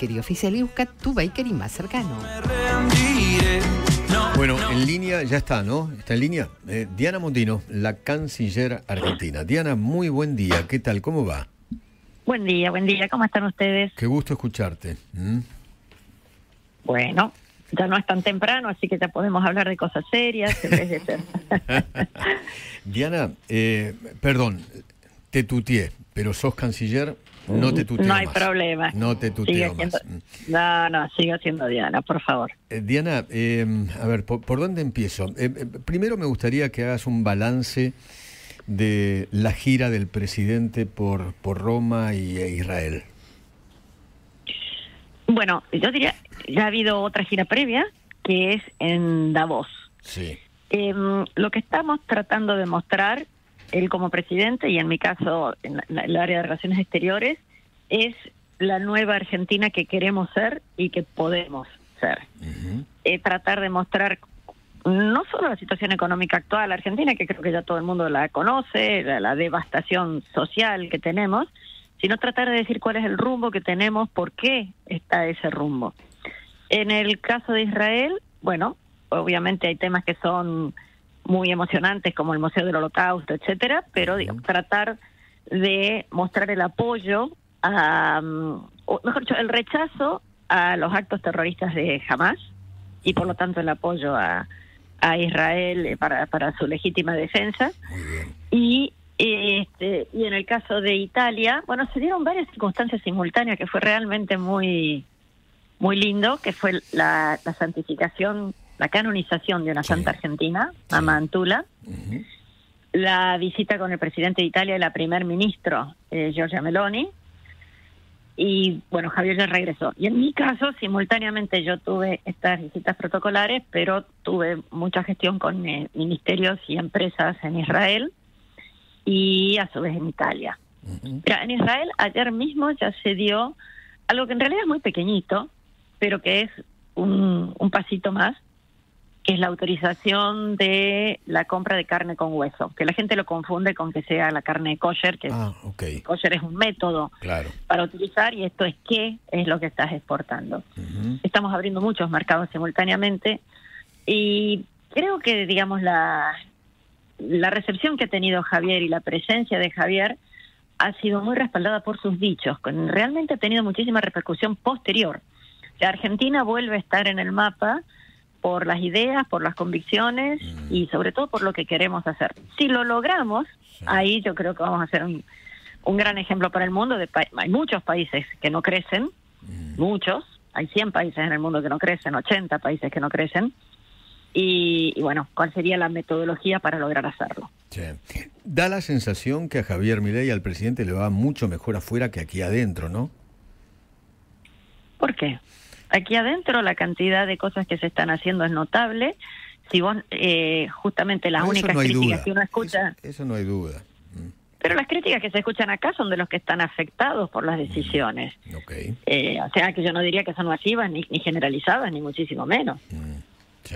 bakery oficial y busca tu bakery más cercano. Bueno, en línea ya está, ¿no? Está en línea Diana Mondino, la canciller argentina. Diana, muy buen día. ¿Qué tal? ¿Cómo va? Buen día. ¿Cómo están ustedes? Qué gusto escucharte. Bueno, ya no es tan temprano, así que ya podemos hablar de cosas serias en vez de ser. Diana, perdón, te tuteé, pero sos canciller, no te tuteo No hay más. problema. No te tuteo más. No, sigo siendo Diana, por favor. Diana, a ver, ¿por dónde empiezo? Primero me gustaría que hagas un balance de la gira del presidente por Roma e Israel. Bueno, yo diría, ya ha habido otra gira previa, que es en Davos. Sí. Lo que estamos tratando de mostrar, él como presidente, y en mi caso, en el área de Relaciones Exteriores, es la nueva Argentina que queremos ser y que podemos ser. Tratar de mostrar no solo la situación económica actual argentina, que creo que ya todo el mundo la conoce, la devastación social que tenemos, sino tratar de decir cuál es el rumbo que tenemos, por qué está ese rumbo. En el caso de Israel, bueno, obviamente hay temas que son muy emocionantes, como el Museo del Holocausto, etcétera, pero tratar de mostrar el apoyo, o mejor dicho, el rechazo a los actos terroristas de Hamás, y por lo tanto el apoyo a Israel para su legítima defensa. Muy bien. Y en el caso de Italia, bueno, se dieron varias circunstancias simultáneas que fue realmente muy, muy lindo, que fue la santificación, la canonización de una santa argentina, Mamma Antula, la visita con el presidente de Italia y la primer ministro, Giorgia Meloni, y bueno, Javier ya regresó. Y en mi caso, simultáneamente yo tuve estas visitas protocolares, pero tuve mucha gestión con ministerios y empresas en Israel, y a su vez en Italia. En Israel ayer mismo ya se dio algo que en realidad es muy pequeñito, pero que es un pasito más, que es la autorización de la compra de carne con hueso, que la gente lo confunde con que sea la carne kosher, que kosher es un método para utilizar, y esto es qué es lo que estás exportando. Estamos abriendo muchos mercados simultáneamente, y creo que, digamos, la recepción que ha tenido Javier y la presencia de Javier ha sido muy respaldada por sus dichos, realmente ha tenido muchísima repercusión posterior. La Argentina vuelve a estar en el mapa por las ideas, por las convicciones y sobre todo por lo que queremos hacer. Si lo logramos, ahí yo creo que vamos a ser un gran ejemplo para el mundo. Hay muchos países que no crecen, muchos, hay 100 países en el mundo que no crecen, 80 países que no crecen. Y bueno, ¿cuál sería la metodología para lograr hacerlo? Sí. Da la sensación que a Javier Milei, al presidente, le va mucho mejor afuera que aquí adentro, ¿no? ¿Por qué? Aquí adentro la cantidad de cosas que se están haciendo es notable. Si vos, justamente las únicas críticas que uno escucha... Eso no hay duda. Pero las críticas que se escuchan acá son de los que están afectados por las decisiones. O sea, que yo no diría que son masivas, ni generalizadas, ni muchísimo menos. Sí.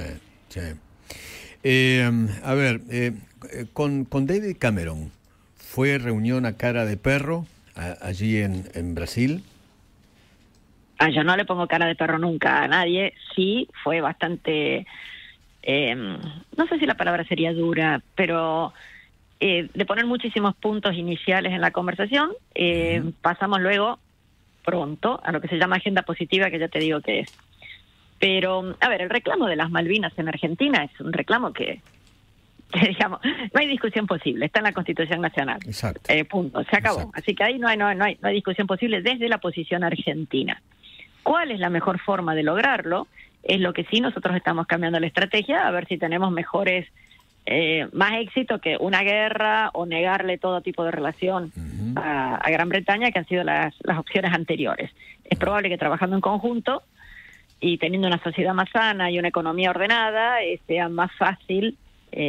A ver, con David Cameron, ¿fue reunión a cara de perro allí en Brasil? Yo no le pongo cara de perro nunca a nadie. Sí, fue bastante... no sé si la palabra sería dura, pero de poner muchísimos puntos iniciales en la conversación, pasamos luego pronto a lo que se llama agenda positiva, que ya te digo que es. Pero, a ver, el reclamo de las Malvinas en Argentina es un reclamo que digamos, no hay discusión posible, está en la Constitución Nacional. Exacto. Punto, se acabó. Exacto. Así que ahí no hay discusión posible desde la posición argentina. ¿Cuál es la mejor forma de lograrlo? Es lo que sí nosotros estamos cambiando la estrategia, a ver si tenemos mejores, más éxito que una guerra o negarle todo tipo de relación a Gran Bretaña, que han sido las opciones anteriores. Es probable que trabajando en conjunto y teniendo una sociedad más sana y una economía ordenada, sea más fácil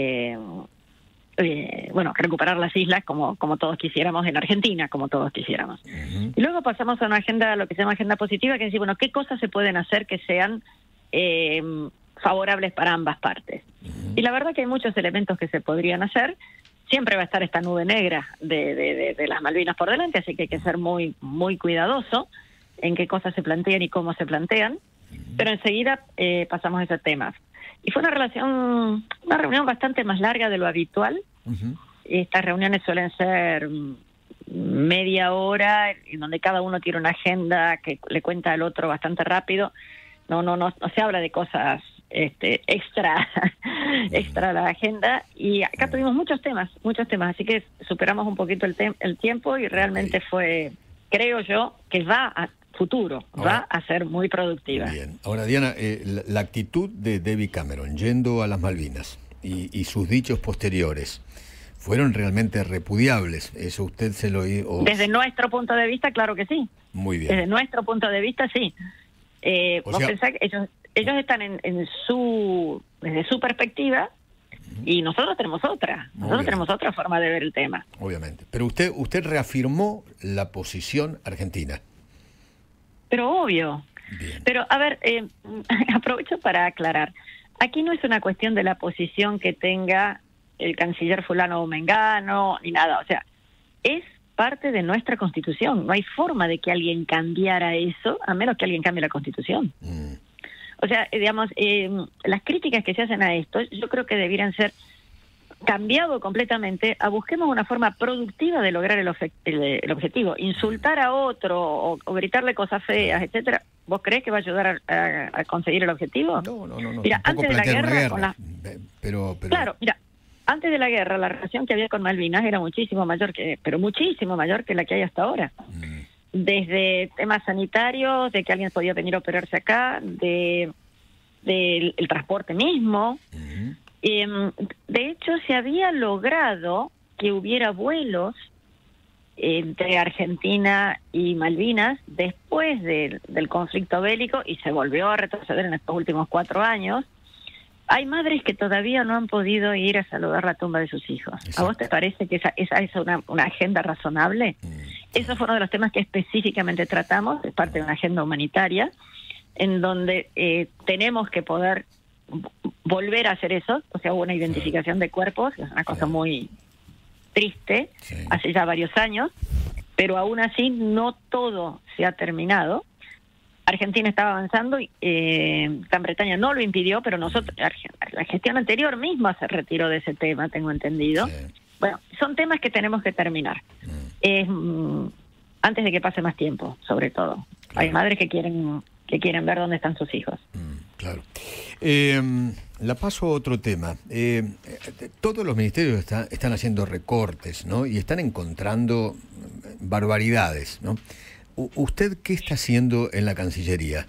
recuperar las islas como todos quisiéramos en Argentina, como todos quisiéramos. Y luego pasamos a una agenda, lo que se llama agenda positiva, que es decir, bueno, ¿qué cosas se pueden hacer que sean favorables para ambas partes? Y la verdad que hay muchos elementos que se podrían hacer. Siempre va a estar esta nube negra de las Malvinas por delante, así que hay que ser muy, muy cuidadoso. en qué cosas se plantean y cómo se plantean, pero enseguida pasamos a ese tema. Y fue una reunión bastante más larga de lo habitual. Estas reuniones suelen ser media hora, en donde cada uno tiene una agenda que le cuenta al otro bastante rápido. No se habla de cosas extra a la agenda, y acá tuvimos muchos temas, así que superamos un poquito el tiempo, y realmente fue, creo yo, que va a futuro, va a ser muy productiva. Bien. Ahora, Diana, la actitud de David Cameron yendo a las Malvinas y sus dichos posteriores fueron realmente repudiables. Eso usted se lo oí. Desde nuestro punto de vista, claro que sí. Muy bien. Desde nuestro punto de vista, sí. Vos pensás que ellos están desde su perspectiva, y nosotros tenemos otra. Nosotros tenemos otra forma de ver el tema. Obviamente. Pero usted reafirmó la posición argentina. Pero obvio. Bien. Pero, a ver, aprovecho para aclarar. Aquí no es una cuestión de la posición que tenga el canciller fulano o mengano, ni nada. O sea, es parte de nuestra Constitución. No hay forma de que alguien cambiara eso, a menos que alguien cambie la Constitución. O sea, digamos, las críticas que se hacen a esto, yo creo que debieran ser cambiado completamente a busquemos una forma productiva de lograr el objetivo. Insultar a otro o gritarle cosas feas, etcétera, ¿vos creés que va a ayudar a conseguir el objetivo? No. Mira, antes de la guerra, pero... Claro, mira, antes de la guerra, la relación que había con Malvinas era muchísimo mayor que la que hay hasta ahora. Desde temas sanitarios, de que alguien podía venir a operarse acá, del transporte mismo. De hecho, se había logrado que hubiera vuelos entre Argentina y Malvinas después del conflicto bélico, y se volvió a retroceder en estos últimos 4 años. Hay madres que todavía no han podido ir a saludar la tumba de sus hijos. Exacto. ¿A vos te parece que esa es una agenda razonable? Eso fue uno de los temas que específicamente tratamos, es parte de una agenda humanitaria, en donde tenemos que poder volver a hacer eso. O sea, hubo una identificación de cuerpos, es una cosa muy triste, hace ya varios años, pero aún así no todo se ha terminado. Argentina estaba avanzando, y Gran Bretaña no lo impidió, pero nosotros, la gestión anterior misma se retiró de ese tema, tengo entendido. Bueno, son temas que tenemos que terminar. Antes de que pase más tiempo, sobre todo. Hay madres que quieren ver dónde están sus hijos. Claro. La paso a otro tema. Todos los ministerios están haciendo recortes, ¿no? Y están encontrando barbaridades, ¿no? ¿Usted qué está haciendo en la Cancillería?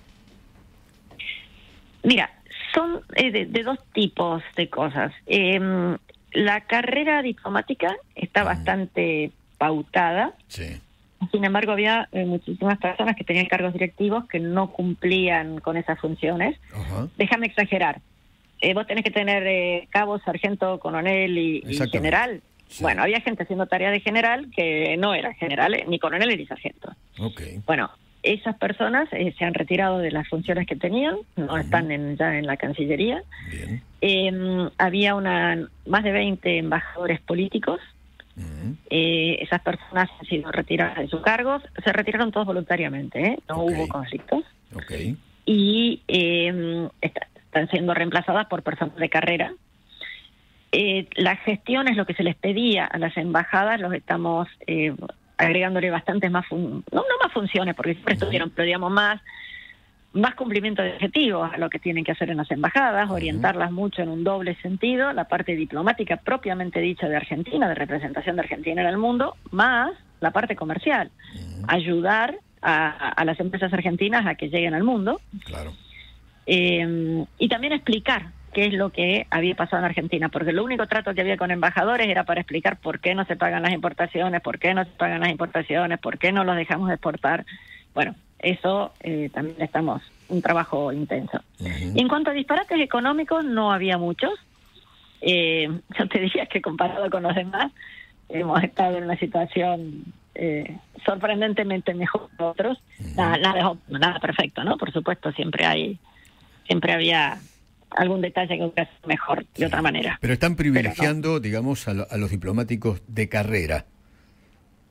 Mira, son de dos tipos de cosas. La carrera diplomática está bastante pautada. Sí. Sin embargo, había muchísimas personas que tenían cargos directivos que no cumplían con esas funciones. Déjame exagerar. Vos tenés que tener cabo, sargento, coronel y general. Sí. Bueno, había gente haciendo tarea de general que no era general, ni coronel ni sargento. Bueno, esas personas se han retirado de las funciones que tenían, no están ya en la Cancillería. Había más de 20 embajadores políticos. Esas personas han sido retiradas de sus cargos, se retiraron todos voluntariamente, no hubo conflictos. Y están siendo reemplazadas por personas de carrera. Las gestiones, lo que se les pedía a las embajadas, los estamos agregándole bastantes más, no más funciones, porque siempre estuvieron, pero digamos más cumplimiento de objetivos a lo que tienen que hacer en las embajadas, orientarlas mucho en un doble sentido, la parte diplomática propiamente dicha de Argentina, de representación de Argentina en el mundo, más la parte comercial, ayudar a las empresas argentinas a que lleguen al mundo. Claro. Y también explicar qué es lo que había pasado en Argentina, porque el único trato que había con embajadores era para explicar por qué no se pagan las importaciones, por qué no los dejamos exportar. Bueno, eso también estamos, un trabajo intenso. Y en cuanto a disparates económicos, no había muchos. Yo te diría que comparado con los demás, hemos estado en una situación sorprendentemente mejor que otros. Nada perfecto, ¿no? Por supuesto, siempre había algún detalle que hubiera sido mejor de otra manera. Pero están privilegiando, digamos, a los diplomáticos de carrera.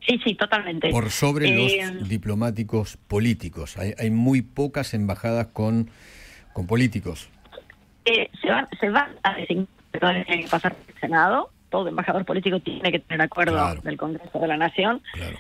Sí, totalmente. Por sobre los diplomáticos políticos. Hay muy pocas embajadas con políticos. Se van a designar, tiene que pasar por el Senado. Todo embajador político tiene que tener acuerdo del Congreso de la Nación. Claro.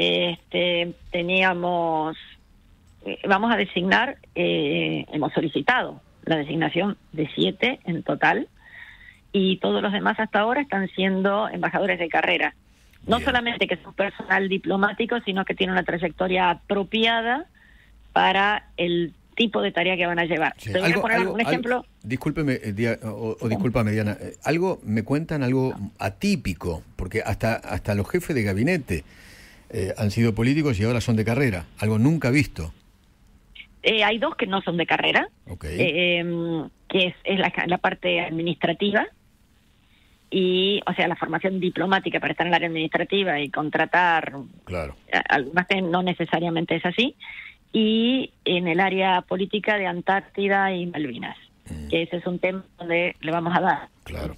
Vamos a designar, hemos solicitado la designación de 7 en total, y todos los demás hasta ahora están siendo embajadores de carrera. No solamente que son personal diplomático, sino que tienen una trayectoria apropiada para el tipo de tarea que van a llevar. Sí. Te voy a poner un ejemplo. Discúlpeme, discúlpame, Diana. Me cuentan algo atípico, porque hasta los jefes de gabinete han sido políticos y ahora son de carrera. Algo nunca visto. Hay 2 que no son de carrera, que es la parte administrativa, y, o sea, la formación diplomática para estar en el área administrativa y contratar. Claro. Algunas que no necesariamente es así. Y en el área política de Antártida y Malvinas, que ese es un tema donde le vamos a dar. Claro.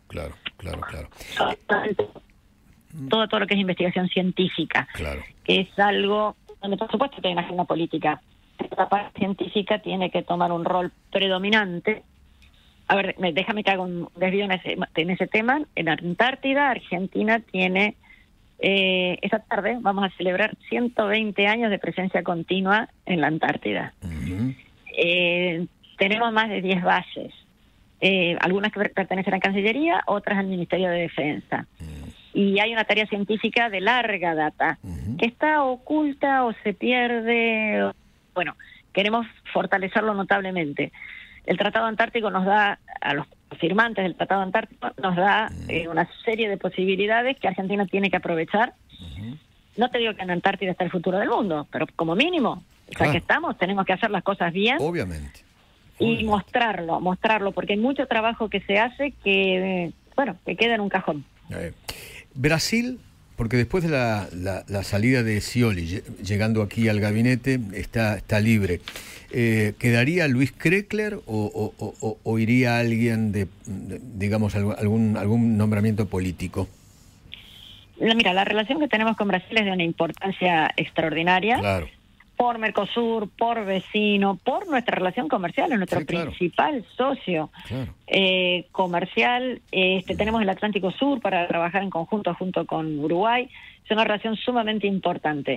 Todo lo que es investigación científica, que es algo donde por supuesto que hay una agenda política. La parte científica tiene que tomar un rol predominante. A ver, déjame que haga un desvío en ese tema. En Antártida, Argentina tiene... esta tarde vamos a celebrar 120 años de presencia continua en la Antártida. Tenemos más de 10 bases, algunas que pertenecen a Cancillería, otras al Ministerio de Defensa. Y hay una tarea científica de larga data que está oculta o se pierde. Bueno, queremos fortalecerlo notablemente. El Tratado Antártico nos da, a los firmantes del Tratado Antártico, nos da una serie de posibilidades que Argentina tiene que aprovechar. No te digo que en Antártida está el futuro del mundo, pero como mínimo, ya que estamos, tenemos que hacer las cosas bien. Obviamente. Y mostrarlo, porque hay mucho trabajo que se hace que queda en un cajón. Brasil, porque después de la salida de Scioli, llegando aquí al gabinete, está libre. ¿Quedaría Luis Kreckler o iría alguien digamos, algún nombramiento político? Mira, la relación que tenemos con Brasil es de una importancia extraordinaria. Claro. Por Mercosur, por vecino, por nuestra relación comercial, es nuestro principal socio comercial. Tenemos el Atlántico Sur para trabajar en conjunto junto con Uruguay. Es una relación sumamente importante.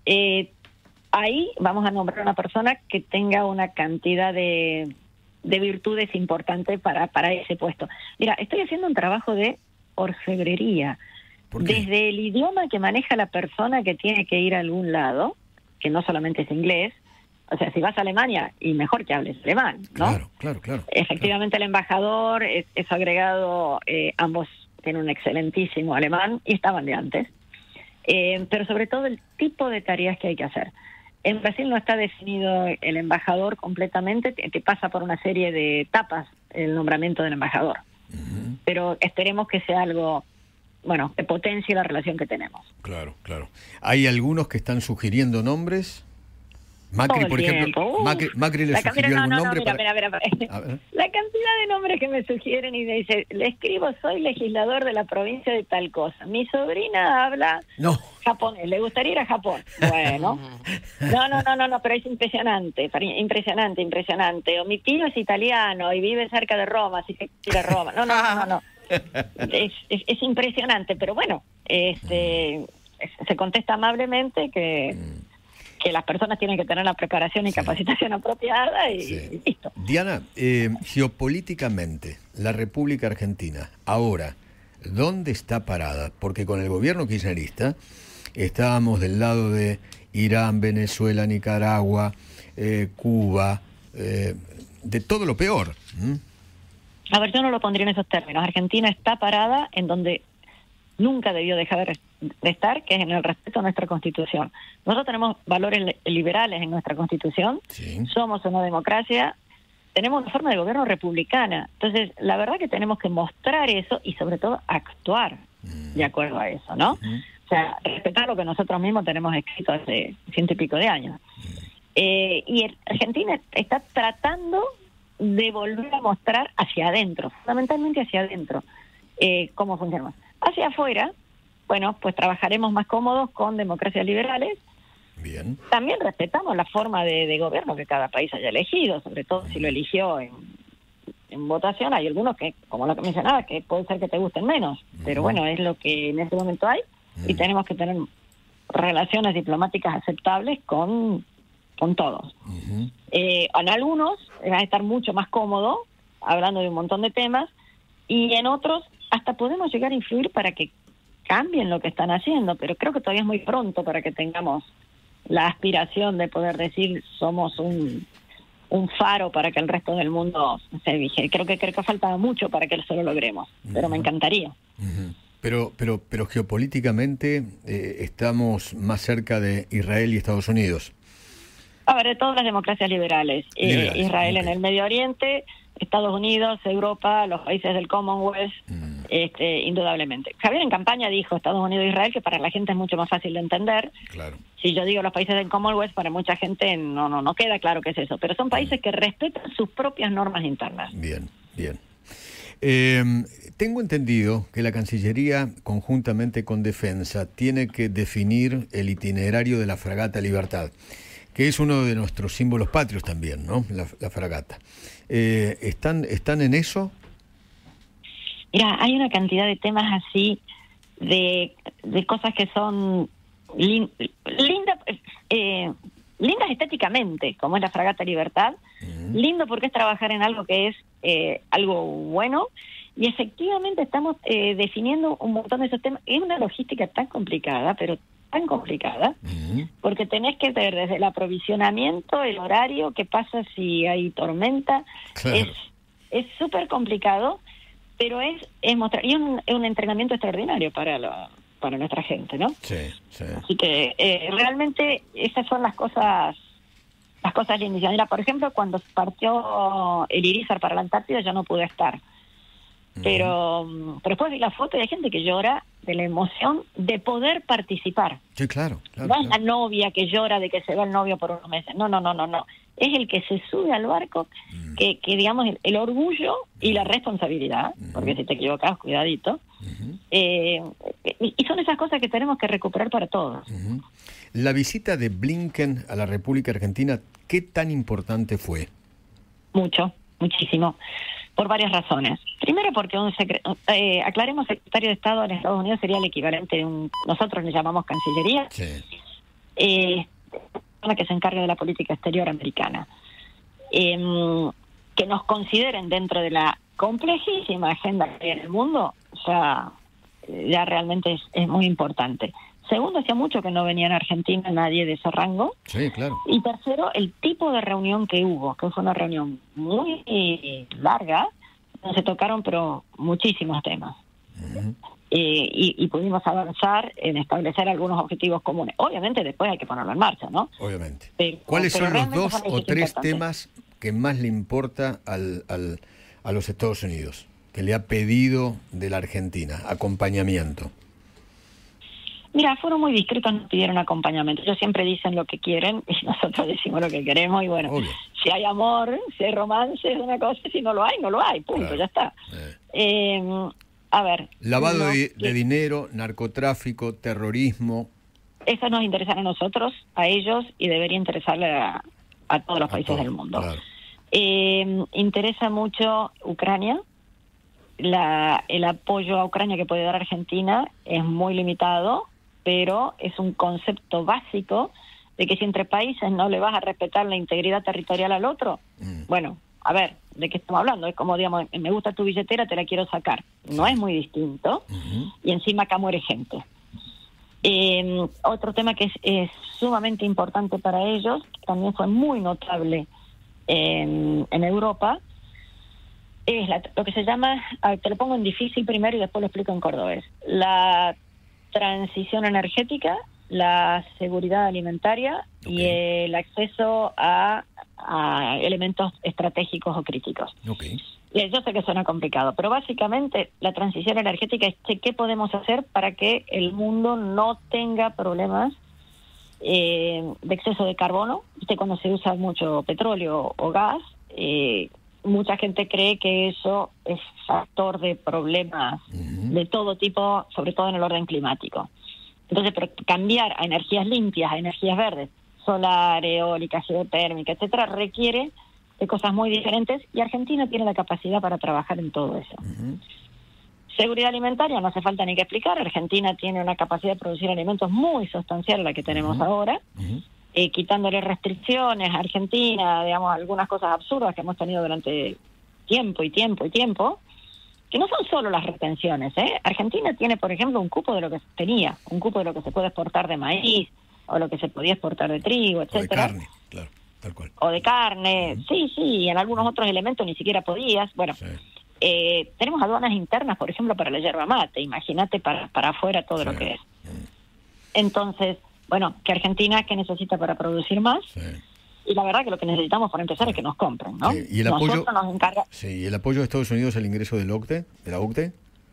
Ahí vamos a nombrar a una persona que tenga una cantidad de virtudes importantes para ese puesto. Mira, estoy haciendo un trabajo de orfebrería. Desde el idioma que maneja la persona que tiene que ir a algún lado, que no solamente es inglés, o sea, si vas a Alemania, y mejor que hables alemán, ¿no? Claro. Efectivamente, el embajador es agregado, ambos tienen un excelentísimo alemán y estaban de antes. Pero sobre todo el tipo de tareas que hay que hacer. En Brasil no está definido el embajador completamente, que pasa por una serie de etapas el nombramiento del embajador. Pero esperemos que sea algo, que potencie la relación que tenemos. Claro. ¿Hay algunos que están sugiriendo nombres? Macri, por ejemplo, Macri le sugirió algún nombre. Mira. La cantidad de nombres que me sugieren y me dice, le escribo, soy legislador de la provincia de tal cosa. Mi sobrina habla japonés, le gustaría ir a Japón. Bueno, no, pero es impresionante. O mi tío es italiano y vive cerca de Roma, así que ir a Roma. No. Es impresionante, pero bueno, se contesta amablemente que las personas tienen que tener la preparación y capacitación apropiada y listo. Diana, geopolíticamente, la República Argentina, ahora, ¿dónde está parada? Porque con el gobierno kirchnerista estábamos del lado de Irán, Venezuela, Nicaragua, Cuba, de todo lo peor. A ver, yo no lo pondría en esos términos. Argentina está parada en donde nunca debió dejar de estar, que es en el respeto a nuestra Constitución. Nosotros tenemos valores liberales en nuestra Constitución, somos una democracia, tenemos una forma de gobierno republicana. Entonces, la verdad que tenemos que mostrar eso y sobre todo actuar de acuerdo a eso, ¿no? O sea, respetar lo que nosotros mismos tenemos escrito hace 100 y pico de años. Y Argentina está tratando de volver a mostrar hacia adentro, fundamentalmente hacia adentro, cómo funcionamos. Hacia afuera, bueno, pues trabajaremos más cómodos con democracias liberales. Bien. También respetamos la forma de gobierno que cada país haya elegido, sobre todo si lo eligió en votación. Hay algunos que, como lo que mencionaba, que puede ser que te gusten menos, pero bueno, es lo que en este momento hay, y tenemos que tener relaciones diplomáticas aceptables con todos. En algunos va a estar mucho más cómodo hablando de un montón de temas, y en otros hasta podemos llegar a influir para que cambien lo que están haciendo, pero creo que todavía es muy pronto para que tengamos la aspiración de poder decir somos un faro para que el resto del mundo se vigile. Creo que falta mucho para que eso lo logremos, pero me encantaría. Pero geopolíticamente estamos más cerca de Israel y Estados Unidos. A ver, de todas las democracias liberales. Israel en el Medio Oriente, Estados Unidos, Europa, los países del Commonwealth, indudablemente. Javier en campaña dijo Estados Unidos e Israel, que para la gente es mucho más fácil de entender. Claro. Si yo digo los países del Commonwealth, para mucha gente no queda claro qué es eso, pero son países que respetan sus propias normas internas. Bien. Tengo entendido que la Cancillería, conjuntamente con Defensa, tiene que definir el itinerario de la fragata Libertad, que es uno de nuestros símbolos patrios también, ¿no? La fragata. ¿Están en eso? Mira, hay una cantidad de temas así, de cosas que son lindas estéticamente, como es la fragata Libertad. Lindo porque es trabajar en algo que es algo bueno, y efectivamente estamos definiendo un montón de esos temas. Es una logística tan complicada, pero tan complicada, porque tenés que ver desde el aprovisionamiento, el horario, qué pasa si hay tormenta. Claro. Es súper complicado, pero es mostrar, y es un entrenamiento extraordinario para nuestra gente, ¿no? Sí. Así que realmente esas son las cosas lindas. Mira, por ejemplo, cuando partió el Irizar para la Antártida, yo no pude estar. Pero después vi la foto y hay gente que llora de la emoción de poder participar. Sí, claro. No es la novia que llora de que se va el novio por unos meses. No. Es el que se sube al barco, que digamos, el orgullo y la responsabilidad, porque si te equivocas, cuidadito. Y son esas cosas que tenemos que recuperar para todos. La visita de Blinken a la República Argentina, ¿qué tan importante fue? Muchísimo. Por varias razones. Primero porque aclaremos, secretario de Estado en Estados Unidos sería el equivalente de nosotros le llamamos Cancillería, la que se encarga de la política exterior americana. Que nos consideren dentro de la complejísima agenda que hay en el mundo, ya realmente es muy importante. Segundo, hacía mucho que no venía en Argentina nadie de ese rango. Sí, claro. Y tercero, el tipo de reunión que hubo, que fue una reunión muy larga, donde se tocaron pero muchísimos temas. Y pudimos avanzar en establecer algunos objetivos comunes. Obviamente después hay que ponerlo en marcha, ¿no? Obviamente. ¿Cuáles son los 2 o 3 temas que más le importa a los Estados Unidos, que le ha pedido de la Argentina acompañamiento? Mira, fueron muy discretos, nos pidieron acompañamiento. Ellos siempre dicen lo que quieren y nosotros decimos lo que queremos. Y bueno, obvio, si hay amor, si hay romance, es una cosa. Si no lo hay, no lo hay. Punto, claro. Ya está. A ver. Lavado de dinero, narcotráfico, terrorismo. Eso nos interesa a nosotros, a ellos, y debería interesarle a todos los países del mundo. Claro. Interesa mucho Ucrania. El apoyo a Ucrania que puede dar Argentina es muy limitado, pero es un concepto básico de que si entre países no le vas a respetar la integridad territorial al otro, bueno, a ver, ¿de qué estamos hablando? Es como, digamos, me gusta tu billetera, te la quiero sacar. No es muy distinto, y encima acá muere gente. Otro tema que es sumamente importante para ellos, también fue muy notable en Europa, es lo que se llama, te lo pongo en difícil primero y después lo explico en cordobés, la transición energética, la seguridad alimentaria y el acceso a elementos estratégicos o críticos. Yo sé que suena complicado, pero básicamente la transición energética es qué podemos hacer para que el mundo no tenga problemas de exceso de carbono. Cuando se usa mucho petróleo o gas, mucha gente cree que eso es factor de problemas de todo tipo, sobre todo en el orden climático. Entonces, cambiar a energías limpias, a energías verdes, solar, eólica, geotérmica, etcétera, requiere de cosas muy diferentes y Argentina tiene la capacidad para trabajar en todo eso. Seguridad alimentaria, no hace falta ni que explicar. Argentina tiene una capacidad de producir alimentos muy sustancial a la que tenemos ahora, quitándole restricciones a Argentina, digamos, algunas cosas absurdas que hemos tenido durante tiempo, que no son solo las retenciones, ¿eh? Argentina tiene, por ejemplo, un cupo de lo que tenía, un cupo de lo que se puede exportar de maíz, o lo que se podía exportar de trigo, etcétera. O de carne, claro, tal cual. O de carne, sí, y en algunos otros elementos ni siquiera podías. Bueno, tenemos aduanas internas, por ejemplo, para la yerba mate, imagínate para afuera todo lo que es. Entonces, bueno, que Argentina, ¿qué necesita para producir más? Y la verdad que lo que necesitamos para empezar es que nos compren, ¿no? ¿Y el Nosotros apoyo, nos encarga... ¿y el apoyo de Estados Unidos al ingreso del OCDE, de la OCDE?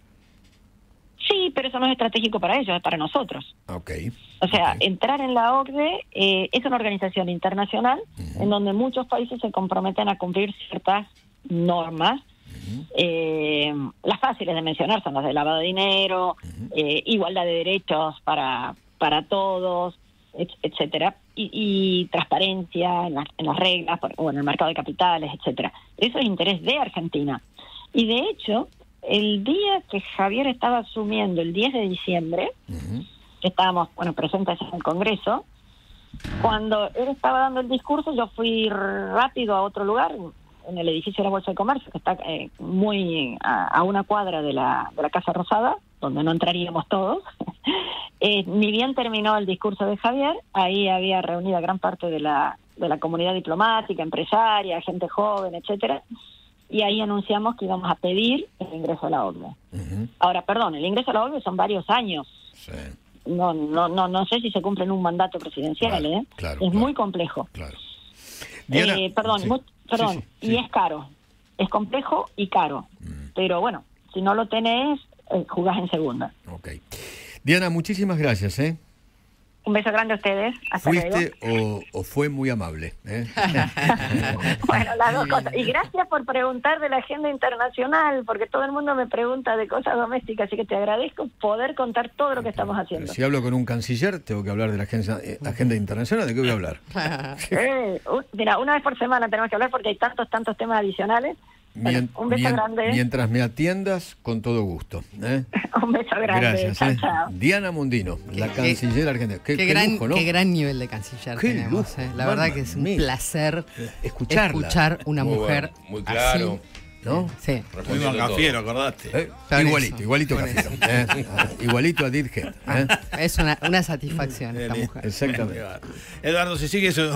Sí, pero eso no es estratégico para ellos, es para nosotros. Okay. O sea, entrar en la OCDE es una organización internacional en donde muchos países se comprometen a cumplir ciertas normas. Las fáciles de mencionar son las de lavado de dinero, igualdad de derechos para todos, etcétera, y transparencia en las reglas o en el mercado de capitales, etcétera. Eso es interés de Argentina. Y de hecho, el día que Javier estaba asumiendo, el 10 de diciembre, que estábamos presentes en el Congreso, cuando él estaba dando el discurso, yo fui rápido a otro lugar, en el edificio de la Bolsa de Comercio, que está muy a una cuadra de la Casa Rosada, donde no entraríamos todos. Ni bien terminó el discurso de Javier, ahí había reunido a gran parte de la comunidad diplomática, empresaria, gente joven, etcétera, y ahí anunciamos que íbamos a pedir el ingreso a la OCDE. Ahora, perdón, el ingreso a la OCDE son varios años. No sé si se cumple en un mandato presidencial, claro, es muy complejo. Claro. Diana, Perdón, y es caro, es complejo y caro, pero bueno, si no lo tenés, jugás en segunda. Okay. Diana, muchísimas gracias, Un beso grande a ustedes. Hasta ¿Fuiste luego. o fue muy amable? Bueno, las dos cosas. Y gracias por preguntar de la agenda internacional, porque todo el mundo me pregunta de cosas domésticas, así que te agradezco poder contar todo lo que estamos haciendo. Si hablo con un canciller, tengo que hablar de la agenda internacional. ¿De qué voy a hablar? Mira, una vez por semana tenemos que hablar porque hay tantos temas adicionales. Bueno, un beso grande. Mientras me atiendas, con todo gusto. Un beso grande. Gracias. Chao. Diana Mondino, la canciller argentina. Qué lujo, ¿no? Qué gran nivel de canciller tenemos. Lujo, La verdad que es un placer escuchar una mujer muy claro. así. ¿no? Sí. Fuimos a Cafiero, ¿acordaste? Igualito Cafiero. Igualito a Dirge. Es una satisfacción esta mujer. Exactamente. Eduardo, si sigue eso.